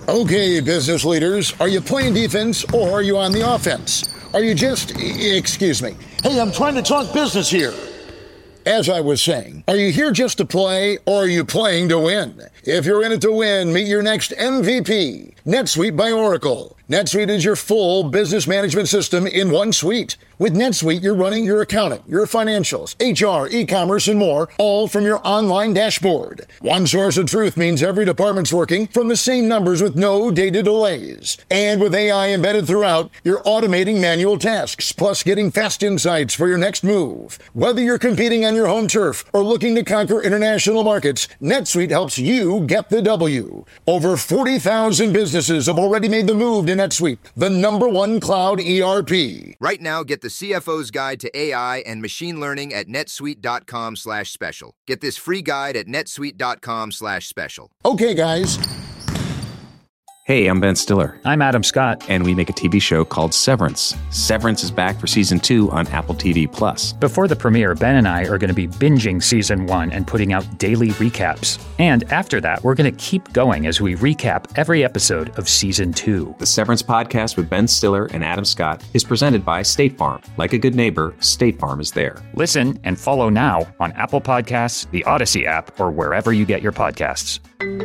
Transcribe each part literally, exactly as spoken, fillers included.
Okay, business leaders, are you playing defense or are you on the offense? Are you just, excuse me, hey, I'm trying to talk business here. As I was saying, are you here just to play or are you playing to win? If you're in it to win, meet your next M V P, NetSuite by Oracle. NetSuite is your full business management system in one suite. With NetSuite, you're running your accounting, your financials, H R, e-commerce, and more, all from your online dashboard. One source of truth means every department's working from the same numbers with no data delays. And with A I embedded throughout, you're automating manual tasks, plus getting fast insights for your next move. Whether you're competing on your home turf or looking to conquer international markets, NetSuite helps you get the W. Over forty thousand businesses have already made the move to NetSuite, the number one cloud E R P. Right now, get the C F O's Guide to A I and Machine Learning at netsuite.com slash special. Get this free guide at netsuite.com slash special. Okay, guys. Hey, I'm Ben Stiller. I'm Adam Scott. And we make a T V show called Severance. Severance is back for season two on Apple T V Plus. Before the premiere, Ben and I are going to be binging season one and putting out daily recaps. And after that, we're going to keep going as we recap every episode of season two. The Severance podcast with Ben Stiller and Adam Scott is presented by State Farm. Like a good neighbor, State Farm is there. Listen and follow now on Apple Podcasts, the Odyssey app, or wherever you get your podcasts.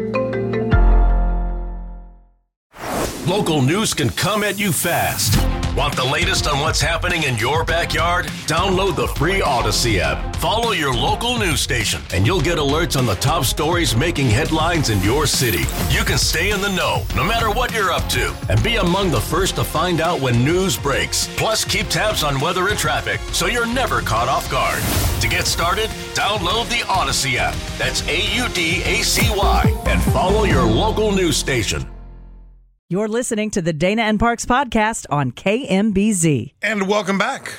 Local news can come at you fast. Want the latest on what's happening in your backyard? Download the free Odyssey app. Follow your local news station, and you'll get alerts on the top stories making headlines in your city. You can stay in the know, no matter what you're up to, and be among the first to find out when news breaks. Plus, keep tabs on weather and traffic, so you're never caught off guard. To get started, download the Odyssey app. That's A U D A C Y, and follow your local news station. You're listening to the Dana and Parks podcast on K M B Z. And welcome back.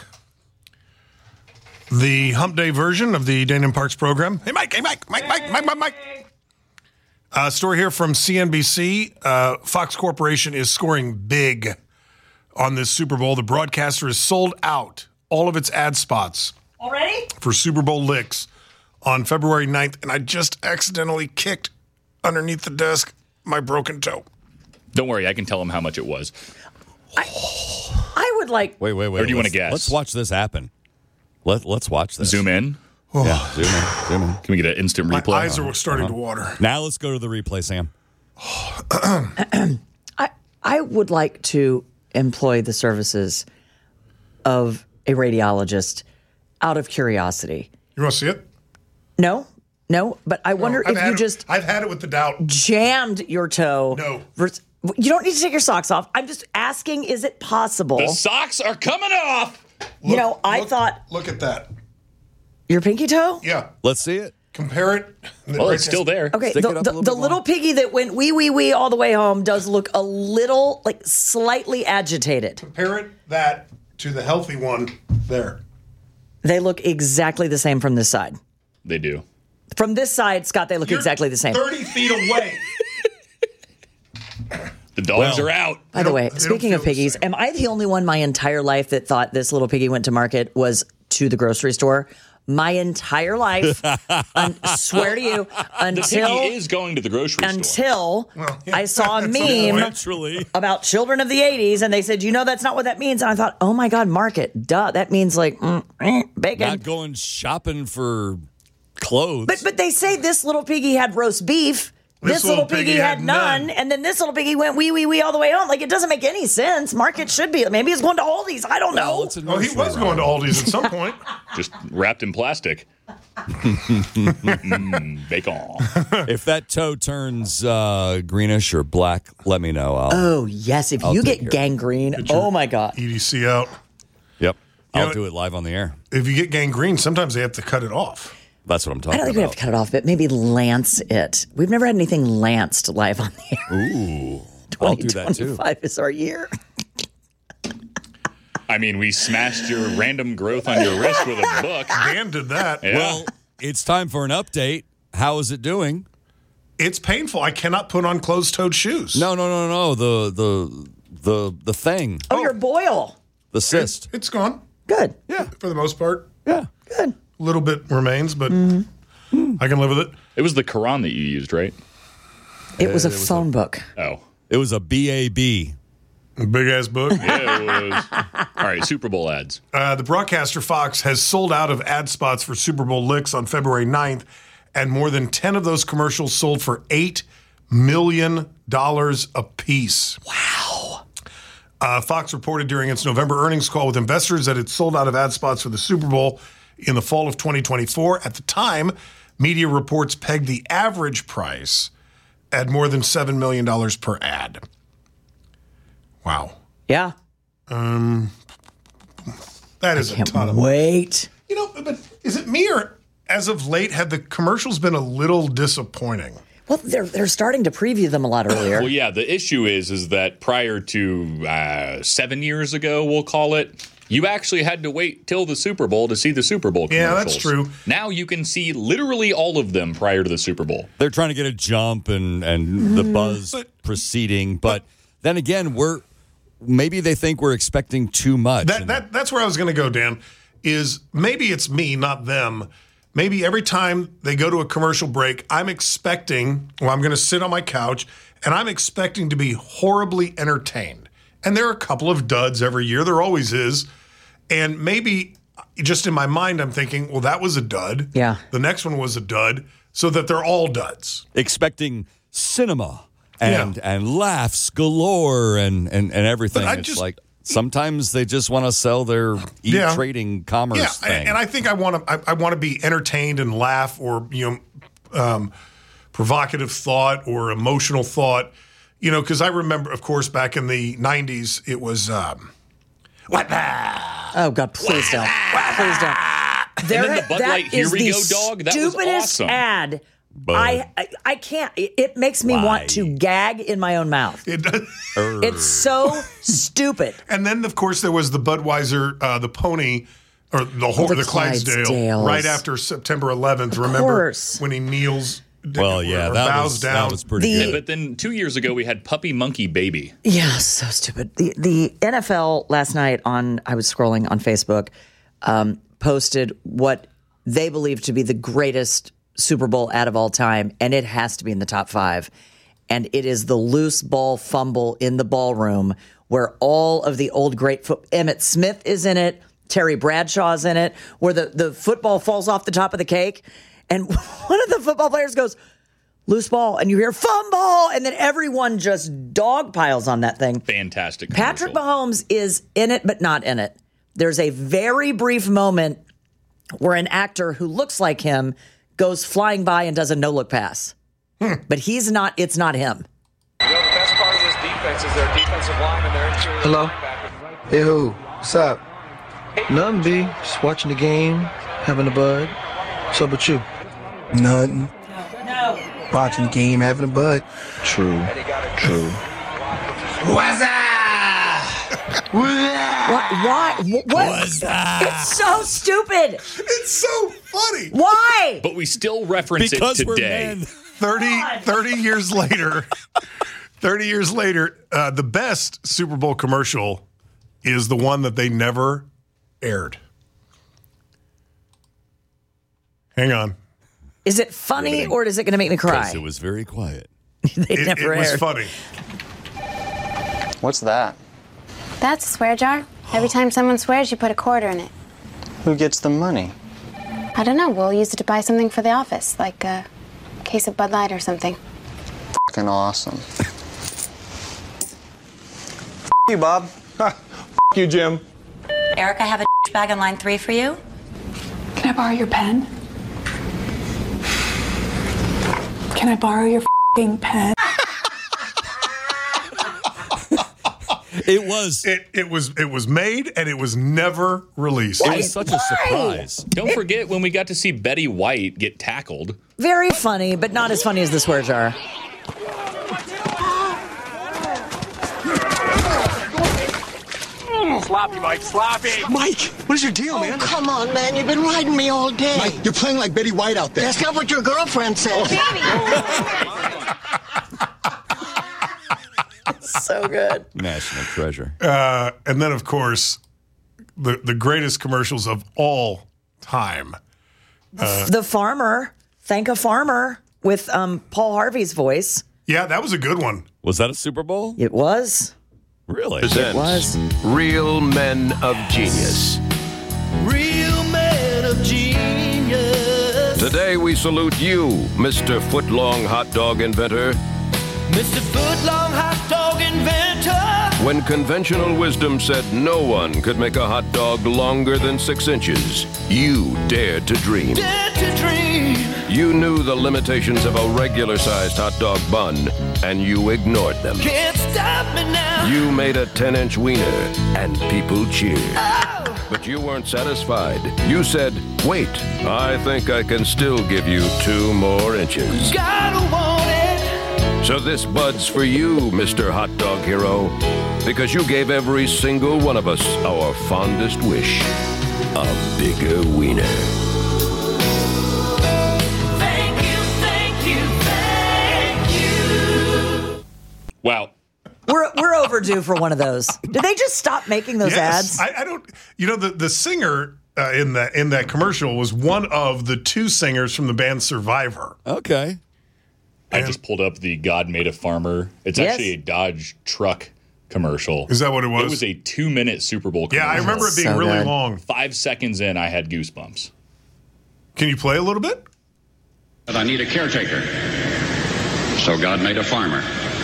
The hump day version of the Dana and Parks program. Hey, Mike, hey, Mike, Mike, Mike, Mike, Mike, Mike. Uh, story here from C N B C. Uh, Fox Corporation is scoring big on this Super Bowl. The broadcaster has sold out all of its ad spots. Already? For Super Bowl licks on February ninth, and I just accidentally kicked underneath the desk my broken toe. Don't worry, I can tell him how much it was. I, I would like... Wait, wait, wait. Or do you want to guess? Let's watch this happen. Let, let's watch this. Zoom in? Oh. Yeah, zoom in, zoom in. Can we get an instant My replay? My eyes are starting uh-huh. to water. Now let's go to the replay, Sam. I, I would like to employ the services of a radiologist out of curiosity. You want to see it? No. No, but I wonder no, if you it, just... I've had it with the doubt. Jammed your toe. No. Versus, you don't need to take your socks off. I'm just asking, is it possible? The socks are coming off! Look, you know, I look, thought... Look at that. Your pinky toe? Yeah. Let's see it. Compare it. Well, it's still there. Okay, Stick the, it up the, a little the bit little more. piggy that went wee, wee, wee all the way home does look a little, like, slightly agitated. Compare it, that, to the healthy one there. They look exactly the same from this side. They do. From this side, Scott, they look You're exactly the same. thirty feet away. The dogs Well, are out. By the way, don't speaking of feel the piggies, same. am I the only one my entire life that thought this little piggy went to market was to the grocery store? My entire life, I swear to you, The until piggy is going to the grocery store. until Well, yeah. I saw a meme Eventually. about children of the eighties, and they said, you know, that's not what that means. And I thought, oh my God, market, duh, that means like mm, eh, bacon. Not going shopping for clothes. But but they say this little piggy had roast beef. This, little piggy, had none, and then this little piggy went wee wee wee all the way home. Like, it doesn't make any sense. Market should be. Maybe it's going to Aldi's. I don't know. Well, it's a Oh, he nursery was going to Aldi's at some point. Just wrapped in plastic. mm, bacon. If that toe turns uh, greenish or black, let me know. I'll, Oh yes, if I'll you take get care of it. gangrene, Get your oh my God. E D C out. Yep. You I'll know, do it live on the air. If you get gangrene, sometimes they have to cut it off. That's what I'm I talking don't think we have about. to cut it off, but maybe lance it. We've never had anything lanced live on the air. Ooh. I'll do that too. twenty twenty-five is our year. I mean, we smashed your random growth on your wrist with a book. Dan did that. Yeah. Well, it's time for an update. How is it doing? It's painful. I cannot put on closed-toed shoes. No, no, no, no. The the the the thing. Oh, your boil. The cyst. It's gone. Good. Yeah, for the most part. Yeah. Good. A little bit remains, but I can live with it. It was the Quran that you used, right? It was a phone book. Oh. It was a B A B. Big ass book. Yeah, it was. All right, Super Bowl ads. Uh, the broadcaster Fox has sold out of ad spots for Super Bowl licks on February ninth, and more than ten of those commercials sold for eight million dollars apiece. Wow. Uh, Fox reported during its November earnings call with investors that it sold out of ad spots for the Super Bowl in the fall of twenty twenty-four. At the time, media reports pegged the average price at more than seven million dollars per ad. Wow. Yeah. Um, that is Can't a ton of wait. You know, but is it me or as of late have the commercials been a little disappointing? Well, they're they're starting to preview them a lot earlier. Well, yeah, the issue is is that prior to uh, seven years ago, we'll call it, you actually had to wait till the Super Bowl to see the Super Bowl commercials. Yeah, that's true. Now you can see literally all of them prior to the Super Bowl. They're trying to get a jump and, and the buzz But- proceeding. But then again, we're maybe they think we're expecting too much. That, And that that's where I was going to go, Dan. Is maybe it's me, not them. Maybe every time they go to a commercial break, I'm expecting, well, I'm going to sit on my couch and I'm expecting to be horribly entertained. And there are a couple of duds every year. There always is. And maybe just in my mind, I'm thinking, well, that was a dud. Yeah. The next one was a dud, so that they're all duds. expecting cinema and Yeah. and laughs galore and, and, and everything. But I It's just- like sometimes they just want to sell their Yeah. e-trading commerce Yeah, thing. and I think I want to. I, I want to be entertained and laugh, or you know, um, provocative thought or emotional thought. You know, because I remember, of course, back in the nineties, it was um, what the? Oh God, please don't, please don't. There, then the Bud that Light Here is We the Go dog, that was stupidest awesome. ad. Bud. I, I I can't. It, it makes me Why? want to gag in my own mouth. It does. It's so stupid. And then, of course, there was the Budweiser, uh, the pony, or the whore, the the, Clydesdale, Clydesdales. right after September eleventh. Remember course. when he kneels? well, yeah, or that bows was, down. that was pretty The- good. But then two years ago, we had Puppy Monkey Baby. Yeah, so stupid. The the N F L last night on I was scrolling on Facebook, um, posted what they believe to be the greatest Super Bowl ad of all time, and it has to be in the top five. And it is the loose ball fumble in the ballroom where all of the old great foot Emmitt Smith is in it, Terry Bradshaw's in it, where the, the football falls off the top of the cake, and one of the football players goes, loose ball, and you hear fumble, and then everyone just dog piles on that thing. Fantastic Patrick commercial. Mahomes is in it, but not in it. There's a very brief moment where an actor who looks like him goes flying by and does a no-look pass. But he's not, it's not him. You know, the best part of this defense is their defensive line and their interior Hello? linebackers. Hey, who? What's up? Nothing, B. Just watching the game, having a bud. What's up with you? Nothing. No. Watching the game, having a bud. True. True. What's up? Why? Why? What? What's that? It's so stupid. It's so funny. Why? But we still reference because it we're today. men. thirty, thirty years later, thirty years later, uh, the best Super Bowl commercial is the one that they never aired. Hang on. Is it funny Riveting. or is it going to make me cry? Because it was very quiet. they It, never it was aired. funny. What's that? That's a swear jar. Every time someone swears, you put a quarter in it. Who gets the money? I don't know. We'll use it to buy something for the office, like a case of Bud Light or something. Fucking awesome. F you, Bob. F you, Jim. Eric, I have a bag on line three for you. Can I borrow your pen? Can I borrow your f***ing pen? It was. It it was it was made and it was never released. It was such a surprise. Don't forget when we got to see Betty White get tackled. Very funny, but not as funny as the swear jar. Sloppy, Mike, sloppy. Mike, what is your deal, Oh, man? come on, man. You've been riding me all day. Mike, you're playing like Betty White out there. That's not what your girlfriend said. So good. National treasure. Uh, and then, of course, the the greatest commercials of all time. Uh, the farmer, thank a farmer with um, Paul Harvey's voice. Yeah, that was a good one. Was that a Super Bowl? It was. Really? It was. Real Men of Genius. Real Men of Genius. Today we salute you, Mister Footlong Hot Dog Inventor. Mister Footlong Hot Dog Inventor. When conventional wisdom said no one could make a hot dog longer than six inches, you dared to dream. Dared to dream. You knew the limitations of a regular-sized hot dog bun, and you ignored them. Can't stop me now. You made a ten-inch wiener, and people cheered. Oh. But you weren't satisfied. You said, wait, I think I can still give you two more inches. Gotta want it. So this bud's for you, Mister Hot Dog Hero, because you gave every single one of us our fondest wish, a bigger wiener. Thank you, thank you, thank you. Wow. We're we're overdue for one of those. Did they just stop making those Yes, ads? I, I don't. You know, the the singer uh, in that in that commercial was one of the two singers from the band Survivor. Okay. I just pulled up the God Made a Farmer. It's Yes. actually a Dodge truck commercial. Is that what it was? It was a two-minute Super Bowl commercial. Yeah, I remember it being So really good. long. Five seconds in, I had goosebumps. Can you play a little bit? But I need a caretaker. So God made a farmer.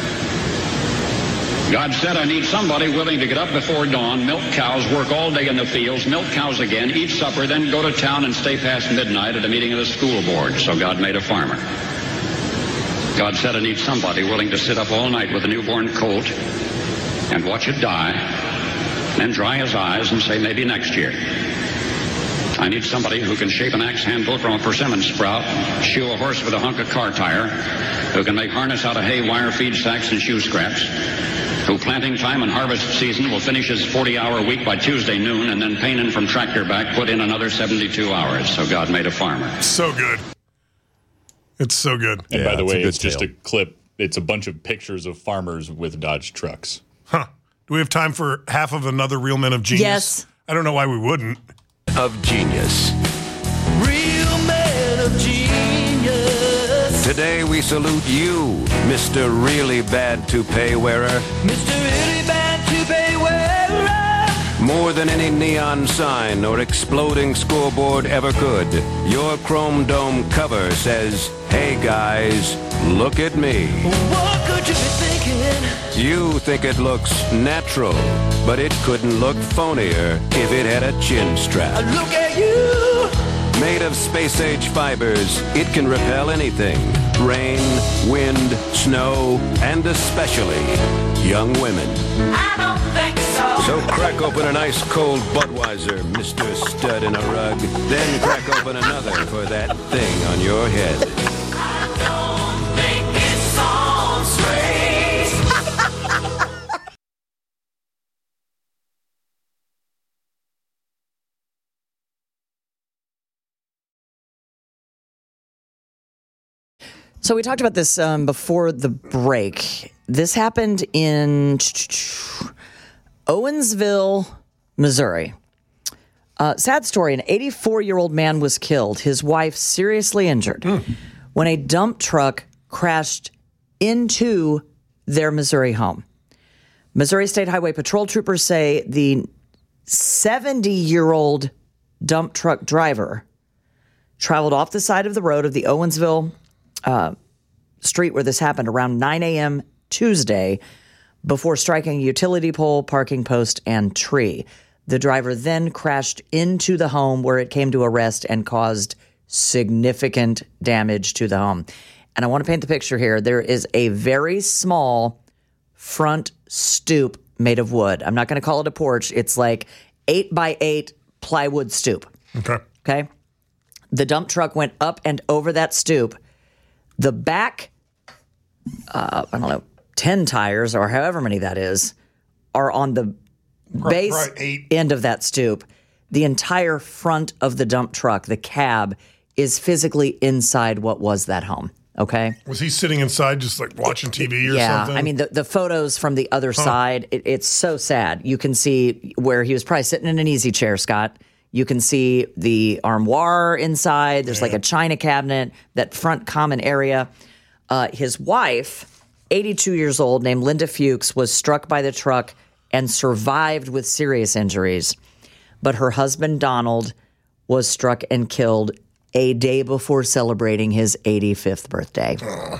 God said, I need somebody willing to get up before dawn, milk cows, work all day in the fields, milk cows again, eat supper, then go to town and stay past midnight at a meeting of the school board. So God made a farmer. God said, I need somebody willing to sit up all night with a newborn colt and watch it die, then dry his eyes and say, maybe next year. I need somebody who can shape an axe handle from a persimmon sprout, shoe a horse with a hunk of car tire, who can make harness out of hay, wire, feed sacks, and shoe scraps, who planting time and harvest season will finish his forty-hour week by Tuesday noon, and then pain in from tractor back, put in another seventy-two hours. So God made a farmer. So good. It's so good. And Yeah, by the it's a way, good it's just tale. a clip. It's a bunch of pictures of farmers with Dodge trucks. Huh. Do we have time for half of another Real Men of Genius? Yes. I don't know why we wouldn't. Of Genius. Real Men of Genius. Today we salute you, Mister Really Bad Toupee Wearer. Mister Really Bad Toupee Wearer. More than any neon sign or exploding scoreboard ever could, your chrome dome cover says, hey guys, look at me. What could you be thinking? You think it looks natural, but it couldn't look phonier if it had a chin strap. Look at you. Made of space-age fibers, it can repel anything. Rain, wind, snow, and especially young women. I don't think so. So crack open an ice cold Budweiser, Mister Stud in a rug. Then crack open another for that thing on your head. I don't think it's all straight. So we talked about this um, before the break. This happened in Owensville, Missouri. Uh, sad story. An eighty-four-year-old man was killed. His wife seriously injured mm. when a dump truck crashed into their Missouri home. Missouri State Highway Patrol troopers say the seventy-year-old dump truck driver traveled off the side of the road of the Owensville uh, street where this happened around nine a.m. Tuesday before striking a utility pole, parking post, and tree. The driver then crashed into the home where it came to a rest and caused significant damage to the home. And I want to paint the picture here. There is a very small front stoop made of wood. I'm not going to call it a porch. It's like eight by eight plywood stoop. Okay. Okay. The dump truck went up and over that stoop. The back, uh, I don't know, ten tires or however many that is, are on the base right, eight. end of that stoop. The entire front of the dump truck, the cab, is physically inside what was that home. Okay. Was he sitting inside just like watching T V or yeah, something? I mean, the, the photos from the other Huh. side, it, it's so sad. You can see where he was probably sitting in an easy chair, Scott. You can see the armoire inside. There's like a china cabinet, that front common area. Uh, his wife eighty-two years old, named Linda Fuchs, was struck by the truck and survived with serious injuries. But her husband, Donald, was struck and killed a day before celebrating his eighty-fifth birthday. Uh.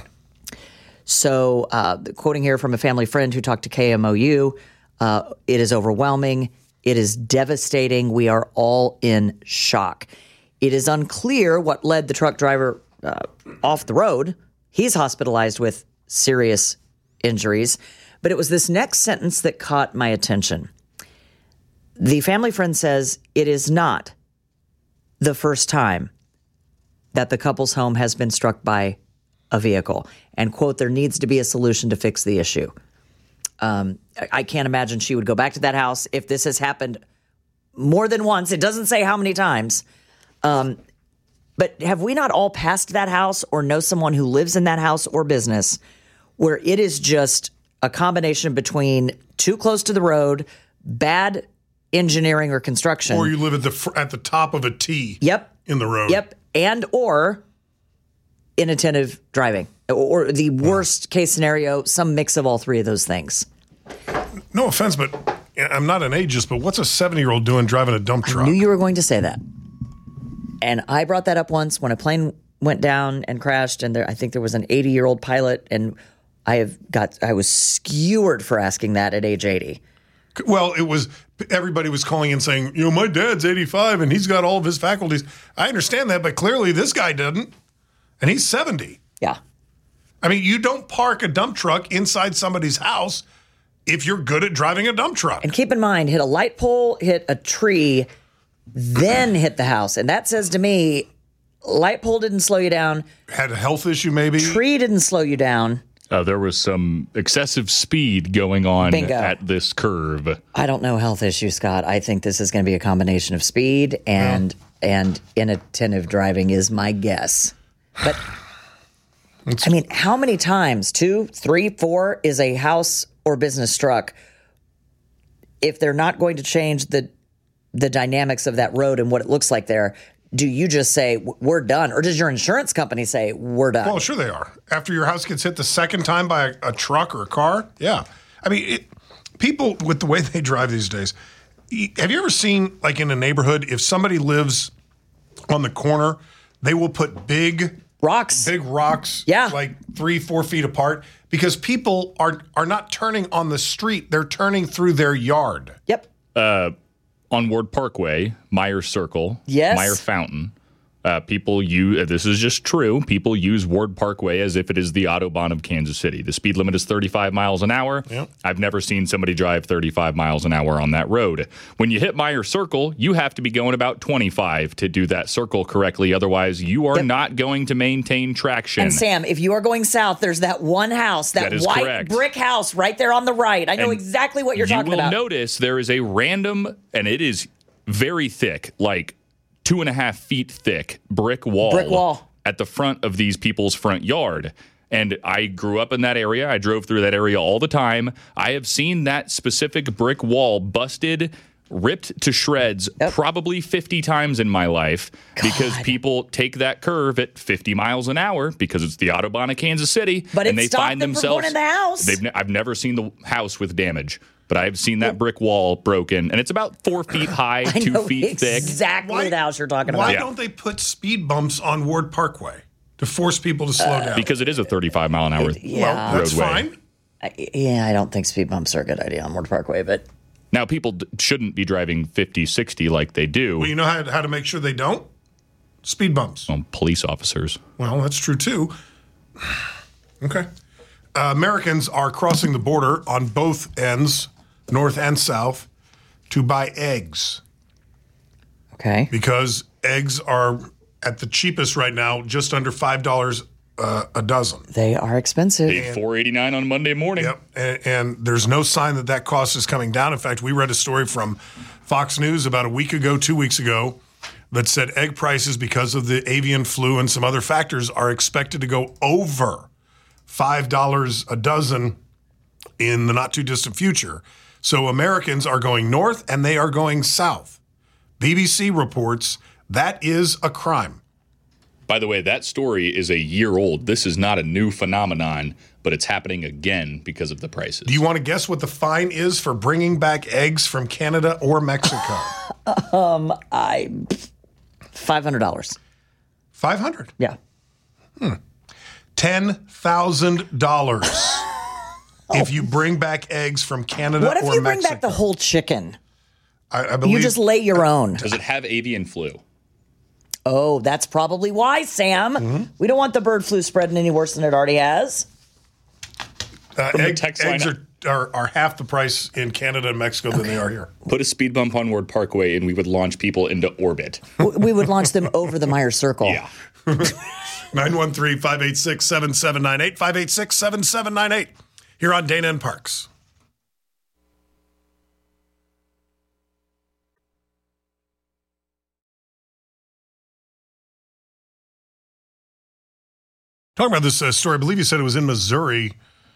So, uh, quoting here from a family friend who talked to K M O U, uh, it is overwhelming. It is devastating. We are all in shock. It is unclear what led the truck driver uh, off the road. He's hospitalized with serious injuries. But it was this next sentence that caught my attention. The family friend says it is not the first time that the couple's home has been struck by a vehicle. And, quote, there needs to be a solution to fix the issue. Um, I can't imagine she would go back to that house if this has happened more than once. It doesn't say how many times. Um, but have we not all passed that house or know someone who lives in that house or business where it is just a combination between too close to the road, bad engineering or construction. Or you live at the fr- at the top of a T Yep. in the road. Yep. And or inattentive driving. Or the worst case scenario, some mix of all three of those things. No offense, but I'm not an ageist, but what's a seventy-year-old doing driving a dump truck? I knew you were going to say that. And I brought that up once when a plane went down and crashed, and there, I think there was an eighty-year-old pilot, and I have got I was skewered for asking that at age eighty. Well, it was everybody was calling in saying, you know, my dad's eighty-five and he's got all of his faculties. I understand that, but clearly this guy doesn't, and he's seventy. Yeah. I mean, you don't park a dump truck inside somebody's house if you're good at driving a dump truck. And keep in mind, hit a light pole, hit a tree, then hit the house. And that says to me, light pole didn't slow you down. Had a health issue maybe. Tree didn't slow you down. Uh, there was some excessive speed going on Bingo. at this curve. I don't know health issue, Scott. I think this is going to be a combination of speed and yeah. and inattentive driving is my guess. But I mean, how many times, two, three, four, is a house or business struck if they're not going to change the the dynamics of that road and what it looks like there? Do you just say, we're done? Or does your insurance company say, we're done? Well, sure they are. After your house gets hit the second time by a, a truck or a car, yeah. I mean, it, people with the way they drive these days, have you ever seen, like in a neighborhood, if somebody lives on the corner, they will put big rocks, big rocks, yeah, like three, four feet apart, because people are are not turning on the street; they're turning through their yard. Yep. Uh, on Ward Parkway, Meyer Circle, yes. Meyer Fountain. Uh, people use, this is just true, people use Ward Parkway as if it is the Autobahn of Kansas City. The speed limit is thirty-five miles an hour. Yep. I've never seen somebody drive thirty-five miles an hour on that road. When you hit Meyer Circle, you have to be going about twenty-five to do that circle correctly. Otherwise, you are yep. not going to maintain traction. And Sam, if you are going south, there's that one house, that, that white correct. brick house right there on the right. I know and exactly what you're you talking will about. Notice there is a random, and it is very thick, like two and a half feet thick brick wall, brick wall at the front of these people's front yard. And I grew up in that area. I drove through that area all the time. I have seen that specific brick wall busted, ripped to shreds yep. probably fifty times in my life God. because people take that curve at fifty miles an hour because it's the Autobahn of Kansas City. But and it they stopped find them themselves, from going in the house. They've ne- I've never seen the house with damage. But I've seen that brick wall broken, and it's about four feet high, two know feet exactly thick. Exactly the house you're talking Why about. don't they put speed bumps on Ward Parkway to force people to slow Uh, down? Because it is a thirty-five mile an hour yeah. Well, that's roadway. fine. I, yeah, I don't think speed bumps are a good idea on Ward Parkway, but now people d- shouldn't be driving fifty, sixty like they do. Well, you know how, how to make sure they don't? Speed bumps. Well, police officers. Well, that's true too. Okay. Uh, Americans are crossing the border on both ends, north and south, to buy eggs. Okay. Because eggs are at the cheapest right now, just under five dollars uh, a dozen. They are expensive. Paid four eighty-nine on Monday morning. Yep, and, and there's no sign that that cost is coming down. In fact, we read a story from Fox News about a week ago, two weeks ago, that said egg prices, because of the avian flu and some other factors, are expected to go over five dollars a dozen in the not-too-distant future. So Americans are going north and they are going south. B B C reports that is a crime. By the way, that story is a year old. This is not a new phenomenon, but it's happening again because of the prices. Do you want to guess what the fine is for bringing back eggs from Canada or Mexico? um, I five hundred dollars. Five hundred. Yeah. Hmm. Ten thousand dollars if you bring back eggs from Canada or What if Mexico. you bring back the whole chicken? I, I believe You just lay your own. Does it have avian flu? Oh, that's probably why, Sam. Mm-hmm. We don't want the bird flu spreading any worse than it already has. Uh, From the egg- text eggs line- are, are, are half the price in Canada and Mexico than they are here. Put a speed bump on Ward Parkway, and we would launch people into orbit. W- We would launch them over the Meyer Circle. Yeah. nine one three, five eight six, seven seven nine eight, five eight six, seven seven nine eight, here on Dana and Parks. Talking about this uh, story, I believe you said it was in Missouri,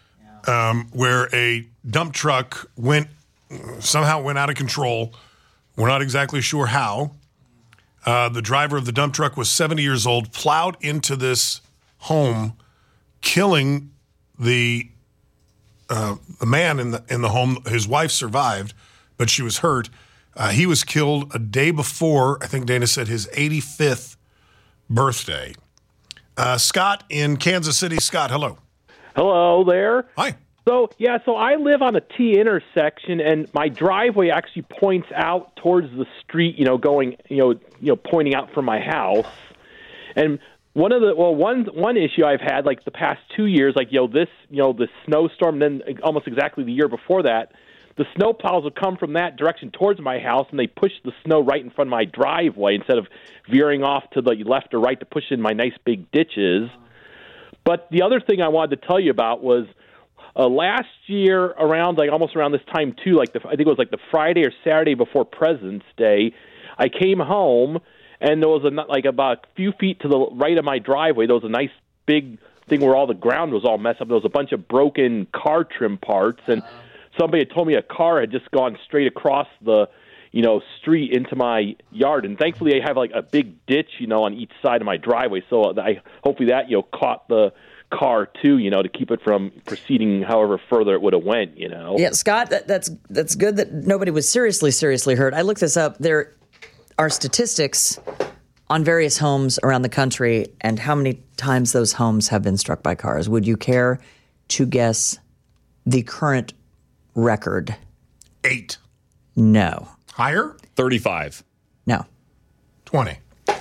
um, where a dump truck went somehow went out of control. We're not exactly sure how. Uh, the driver of the dump truck was seventy years old, plowed into this home, killing the uh, the man in the in the home. His wife survived, but she was hurt. Uh, he was killed a day before, I think Dana said, his eighty-fifth birthday. Uh, Scott in Kansas City. Scott, hello. Hello there. Hi. So, yeah, so I live on a T intersection, and my driveway actually points out towards the street, you know, going, you know, you know, pointing out from my house. And one of the, well, one one issue I've had, like the past two years, like, you know, this, you know, the snowstorm, then almost exactly the year before that, the snow plows would come from that direction towards my house, and they push the snow right in front of my driveway instead of veering off to the left or right to push in my nice big ditches. But the other thing I wanted to tell you about was uh, last year around, like almost around this time too, like the, I think it was like the Friday or Saturday before President's Day, I came home, and there was a, like about a few feet to the right of my driveway, there was a nice big thing where all the ground was all messed up. There was a bunch of broken car trim parts, and somebody had told me a car had just gone straight across the, you know, street into my yard. And thankfully I have like a big ditch, you know, on each side of my driveway. So I hopefully that, you know, caught the car too, you know, to keep it from proceeding however further it would have went, you know. Yeah, Scott, that, that's that's good that nobody was seriously, seriously hurt. I looked this up. There are statistics on various homes around the country and how many times those homes have been struck by cars. Would you care to guess the current record? Eight. No. Higher? thirty-five. No. twenty.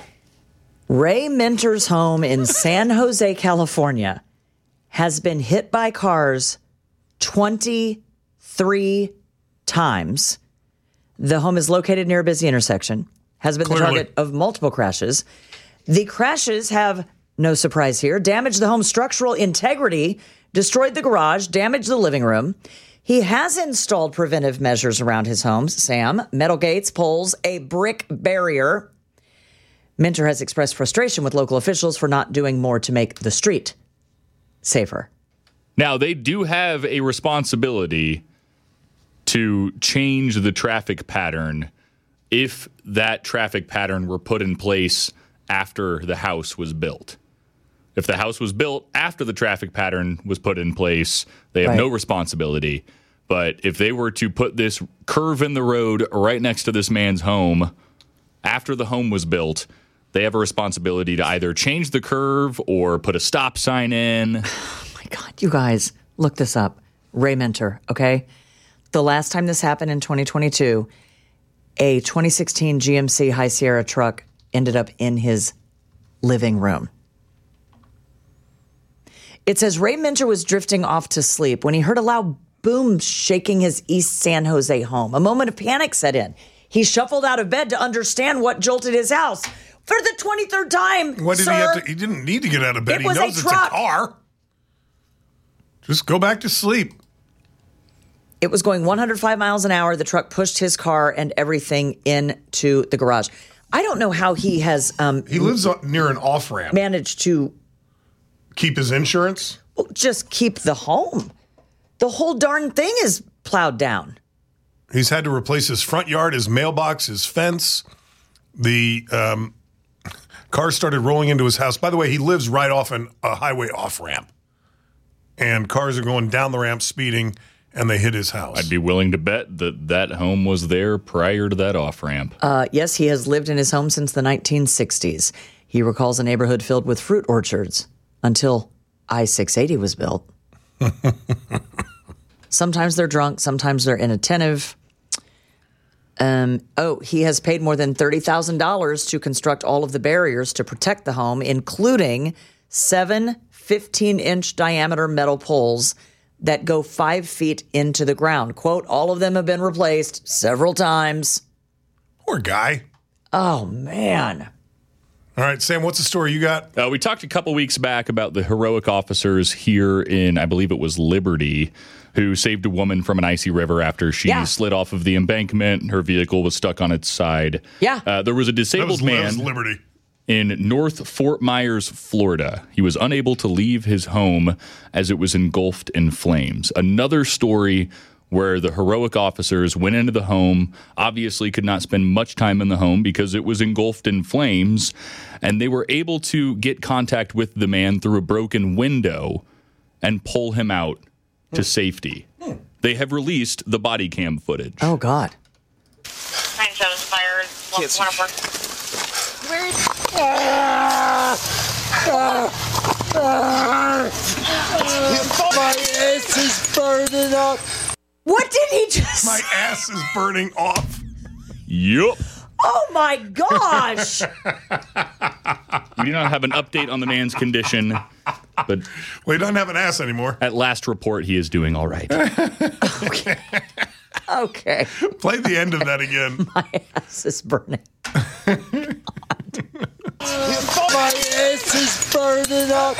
Ray Minter's home in San Jose, California, has been hit by cars twenty-three times. The home is located near a busy intersection, has been Clearly. the target of multiple crashes. The crashes have, no surprise here, damaged the home's structural integrity, destroyed the garage, damaged the living room. He has installed preventive measures around his homes, Sam, metal gates, poles, a brick barrier. Minter has expressed frustration with local officials for not doing more to make the street safer. Now, they do have a responsibility to change the traffic pattern if that traffic pattern were put in place after the house was built. If the house was built after the traffic pattern was put in place, they have Right. no responsibility. But if they were to put this curve in the road right next to this man's home after the home was built, they have a responsibility to either change the curve or put a stop sign in. Oh my God, you guys, look this up. Ray Minter, okay? The last time this happened in twenty twenty-two, a twenty sixteen G M C High Sierra truck ended up in his living room. It says Ray Minter was drifting off to sleep when he heard a loud boom shaking his East San Jose home. A moment of panic set in. He shuffled out of bed to understand what jolted his house. For the twenty-third time, What did sir, he have to? He didn't need to get out of bed. It He was a knows it's a truck. car. Just go back to sleep. It was going one hundred five miles an hour. The truck pushed his car and everything into the garage. I don't know how he has um, He lives on- near an off ramp. managed to Keep his insurance. well, just keep the home. The whole darn thing is plowed down. He's had to replace his front yard, his mailbox, his fence. The um, Cars started rolling into his house. By the way, he lives right off an, a highway off-ramp. And cars are going down the ramp speeding, and they hit his house. I'd be willing to bet that that home was there prior to that off-ramp. Uh, yes, he has lived in his home since the nineteen sixties. He recalls a neighborhood filled with fruit orchards until I six eighty was built. Sometimes they're drunk, sometimes they're inattentive. Um, oh, he has paid more than thirty thousand dollars to construct all of the barriers to protect the home, including seven fifteen-inch diameter metal poles that go five feet into the ground. Quote, all of them have been replaced several times. Poor guy. Oh, man. All right, Sam, what's the story you got? Uh, we talked a couple weeks back about the heroic officers here in, I believe it was Liberty, who saved a woman from an icy river after she Yeah. slid off of the embankment. Her vehicle was stuck on its side. Yeah. Uh, there was a That disabled was, that man was Liberty. in North Fort Myers, Florida. He was unable to leave his home as it was engulfed in flames. Another story where the heroic officers went into the home, obviously could not spend much time in the home because it was engulfed in flames, and they were able to get contact with the man through a broken window and pull him out to safety. They have released the body cam footage. Oh, God. ninety-seven fire, one oh four. Where is My ass is burning up. What did he just My ass is burning off. Yup. Oh, my gosh. We do not have an update on the man's condition, but well, he doesn't have an ass anymore. At last report, he is doing all right. Okay. Okay. Play the end of that again. My ass is burning. My ass is burning up.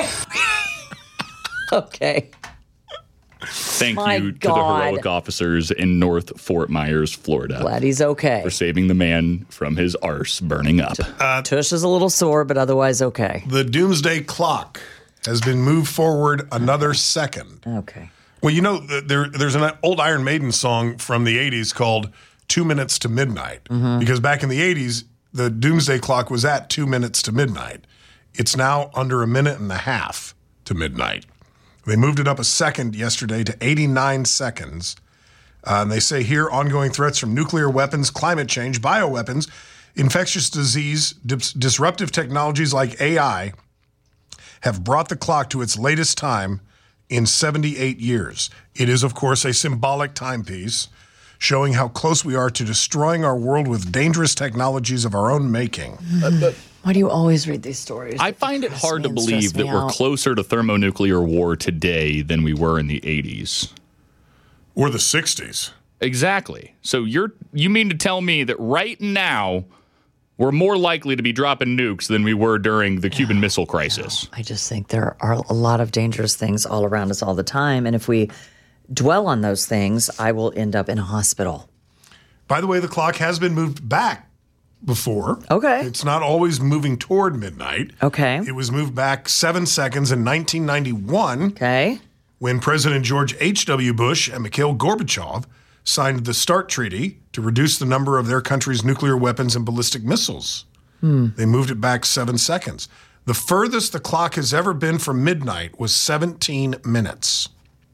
Okay. Thank My you to God. the heroic officers in North Fort Myers, Florida. Glad he's okay. For saving the man from his arse burning up. Uh, Tush is a little sore, but otherwise okay. The doomsday clock has been moved forward another second. Okay. Well, you know, th- there, there's an old Iron Maiden song from the eighties called Two Minutes to Midnight. Mhm. Because back in the eighties, the doomsday clock was at two minutes to midnight. It's now under a minute and a half to midnight. They moved it up a second yesterday to eighty-nine seconds. Uh, and they say here, ongoing threats from nuclear weapons, climate change, bioweapons, infectious disease, dis- disruptive technologies like A I have brought the clock to its latest time in seventy-eight years. It is, of course, a symbolic timepiece showing how close we are to destroying our world with dangerous technologies of our own making. Why do you always read these stories? I find it hard to me and believe stress that me we're out. closer to thermonuclear war today than we were in the eighties. Or the sixties. Exactly. So you're you mean to tell me that right now we're more likely to be dropping nukes than we were during the Cuban Missile Crisis? I just think there are a lot of dangerous things all around us all the time. And if we dwell on those things, I will end up in a hospital. By the way, the clock has been moved back before. Okay. It's not always moving toward midnight. Okay. It was moved back seven seconds in nineteen ninety-one. Okay. When President George H W. Bush and Mikhail Gorbachev signed the START Treaty to reduce the number of their country's nuclear weapons and ballistic missiles. Hmm. They moved it back seven seconds. The furthest the clock has ever been from midnight was seventeen minutes.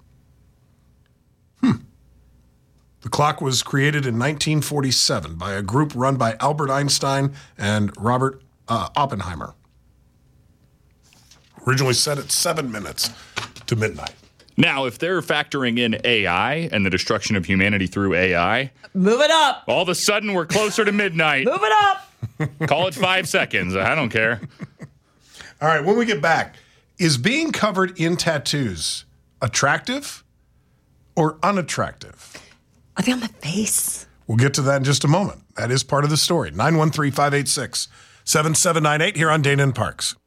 Hmm. The clock was created in nineteen forty-seven by a group run by Albert Einstein and Robert uh, Oppenheimer. Originally set at seven minutes to midnight. Now, if they're factoring in A I and the destruction of humanity through A I, move it up. All of a sudden, we're closer to midnight. Move it up. Call it five seconds. I don't care. All right, when we get back, is being covered in tattoos attractive or unattractive? Are they on the face? We'll get to that in just a moment. That is part of the story. nine one three, five eight six, seven seven nine eight here on Dana and Parks.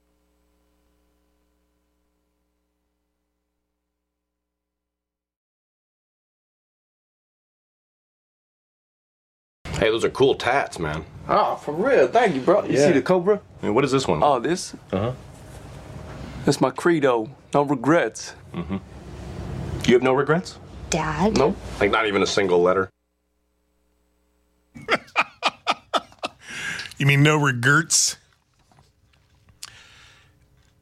Hey, those are cool tats, man. Oh, for real. Thank you, bro. You Yeah. see the Cobra? Hey, what is this one? Oh, this? Uh-huh. That's my credo. No regrets. Mm-hmm. You have no regrets? Dad? Nope. Like not even a single letter? You mean no regrets?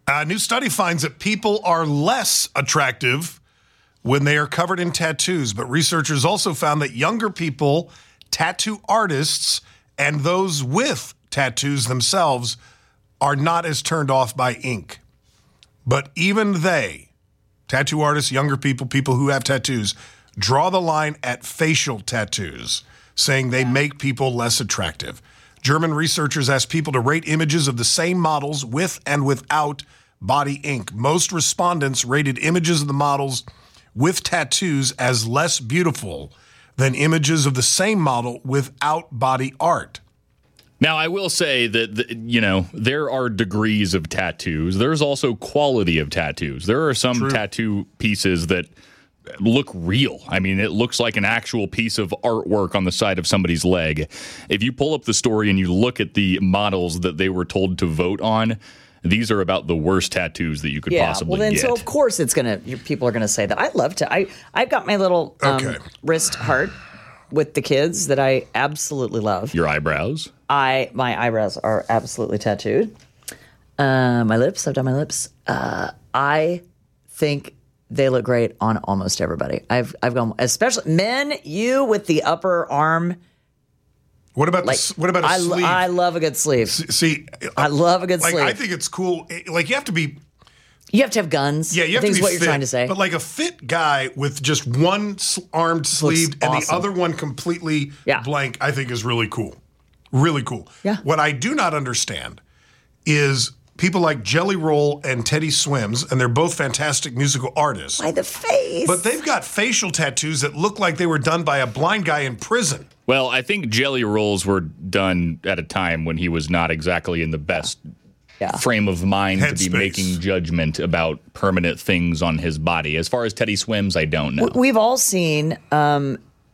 A new study finds that people are less attractive when they are covered in tattoos, but researchers also found that younger people, tattoo artists, and those with tattoos themselves are not as turned off by ink. But even they, tattoo artists, younger people, people who have tattoos, draw the line at facial tattoos, saying they make people less attractive. German researchers asked people to rate images of the same models with and without body ink. Most respondents rated images of the models with tattoos as less beautiful than images of the same model without body art. Now, I will say that, the, you know, there are degrees of tattoos. There's also quality of tattoos. There are some True. tattoo pieces that look real. I mean, it looks like an actual piece of artwork on the side of somebody's leg. If you pull up the story and you look at the models that they were told to vote on, these are about the worst tattoos that you could yeah, possibly well then, get. So of course it's gonna. People are gonna say that. I love to. I I've got my little um, Okay. wrist heart with the kids that I absolutely love. Your eyebrows? I my eyebrows are absolutely tattooed. Uh, my lips. I've done my lips. Uh, I think they look great on almost everybody. I've I've gone, especially men. You with the upper arm. What about Like, the, what about a I, sleeve? I love a good sleeve. S- See, I love a good like, sleeve. I think it's cool. Like you have to be. You have to have guns. Yeah, you have I think to is be what fit, you're trying to say. But like a fit guy with just one s- armed sleeve and the awesome. other one completely Yeah. blank, I think is really cool. Really cool. Yeah. What I do not understand is people like Jelly Roll and Teddy Swims, and they're both fantastic musical artists. By the face. But they've got facial tattoos that look like they were done by a blind guy in prison. Well, I think Jelly Rolls were done at a time when he was not exactly in the best yeah. frame of mind to be Headspace. making judgment about permanent things on his body. As far as Teddy Swims, I don't know. We've all seen um,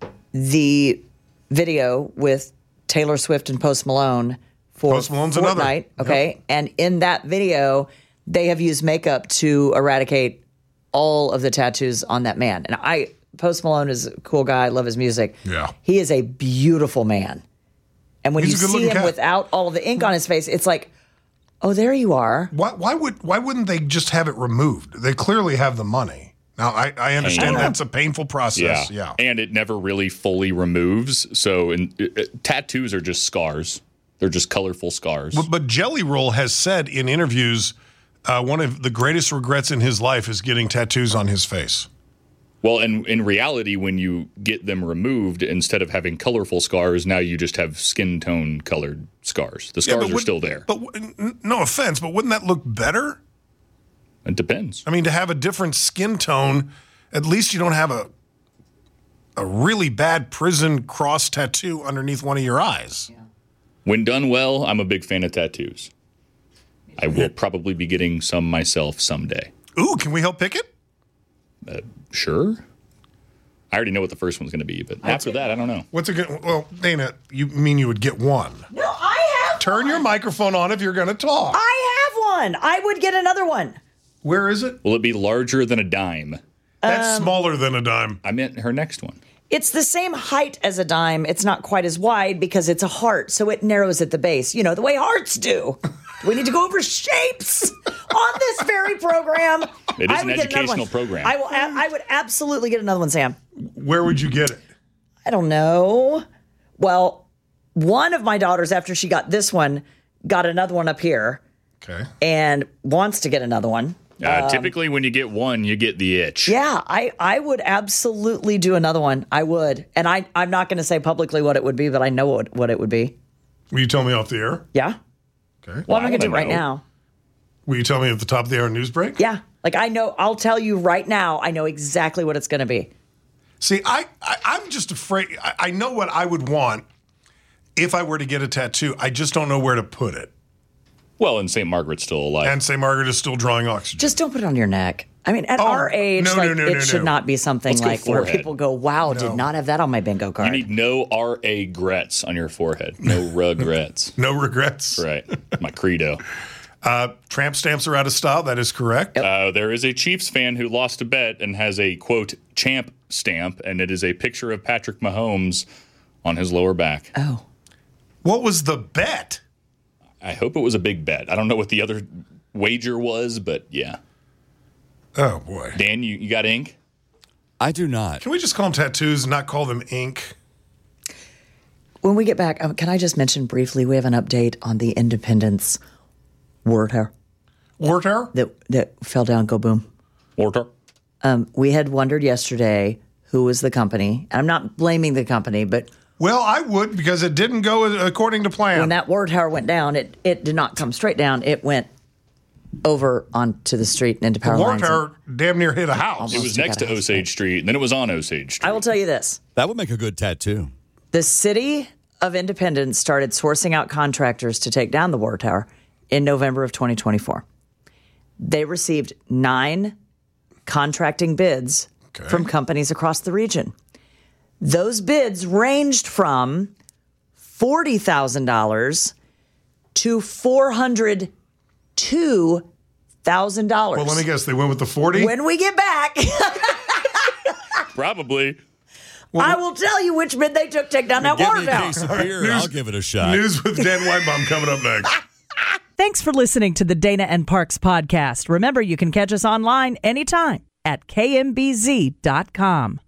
the video with Taylor Swift and Post Malone for Post Malone's Fortnite. another. Okay, Yep. and in that video, they have used makeup to eradicate all of the tattoos on that man. And I, Post Malone is a cool guy. I love his music. Yeah. He is a beautiful man. And when He's a you see good-looking him cat. without all of the ink on his face, it's like, oh, there you are. Why, why would why wouldn't they just have it removed? They clearly have the money. Now I, I understand Hang on. that's a painful process. Yeah. And it never really fully removes. So in, uh, tattoos are just scars. They're just colorful scars. But, but Jelly Roll has said in interviews uh, one of the greatest regrets in his life is getting tattoos on his face. Well, and in reality, when you get them removed, instead of having colorful scars, now you just have skin tone colored scars. The Yeah, scars but are would- still there. But w- n- no offense, but wouldn't that look better? It depends. I mean, to have a different skin tone, at least you don't have a a really bad prison cross tattoo underneath one of your eyes. When done well, I'm a big fan of tattoos. I will probably be getting some myself someday. Ooh, can we help pick it? Uh, sure. I already know what the first one's going to be, but after that, I don't know. What's it good? Well, Dana, you mean you would get one? No, I have Turn your microphone on if you're going to talk. I have one. I would get another one. Where is it? Will it be larger than a dime? That's Um, smaller than a dime. I meant her next one. It's the same height as a dime. It's not quite as wide because it's a heart, so it narrows at the base. You know, the way hearts do. Do we need to go over shapes on this very program? It is I an would get another educational one. program. I will. I would absolutely get another one, Sam. Where would you get it? I don't know. Well, one of my daughters, after she got this one, got another one up here. Okay. And wants to get another one. Uh, Um, typically, when you get one, you get the itch. Yeah, I, I would absolutely do another one. I would. And I, I'm not going to say publicly what it would be, but I know what, what it would be. Will you tell me off the air? Yeah. Okay. Well, I'm not going to do it wanna right know. now. Will you tell me at the top of the hour news break? Yeah. Like I know, I'll tell you right now, I know exactly what it's going to be. See, I, I I'm just afraid. I, I know what I would want if I were to get a tattoo. I just don't know where to put it. Well, and Saint Margaret's still alive. And Saint Margaret is still drawing oxygen. Just don't put it on your neck. I mean, at Oh, our age, no, like no, no, it no, should no. not be something Let's go like where forehead. people go, wow, No. did not have that on my bingo card. You need no R A regrets on your forehead. No regrets. No regrets. Right. My credo. Uh, tramp stamps are out of style. That is correct. Uh, there is a Chiefs fan who lost a bet and has a, quote, champ stamp, and it is a picture of Patrick Mahomes on his lower back. Oh. What was the bet? I hope it was a big bet. I don't know what the other wager was, but yeah. Oh, boy. Dan, you, you got ink? I do not. Can we just call them tattoos and not call them ink? When we get back, um, can I just mention briefly, we have an update on the Independence word hair. Word hair? That, that fell down, go boom. Word hair? Um, we had wondered yesterday who was the company. I'm not blaming the company, but... Well, I would, because it didn't go according to plan. When that word hair went down, it, it did not come straight down. It went over onto the street and into power the lines. The word hair damn near hit a house. It was next to Osage Street, and then it was on Osage Street. I will tell you this. That would make a good tattoo. The city of Independence started sourcing out contractors to take down the War Tower in November of twenty twenty-four. They received nine contracting bids okay. from companies across the region. Those bids ranged from forty thousand dollars to four hundred two thousand dollars. Well, let me guess. They went with the forty? When we get back... Probably. Well, I will tell you which bid they took to take down that Give water me a tower. case of beer, and I'll give it a shot. News with Dan Weinbaum coming up next. Thanks for listening to the Dana and Parks podcast. Remember, you can catch us online anytime at K M B Z dot com.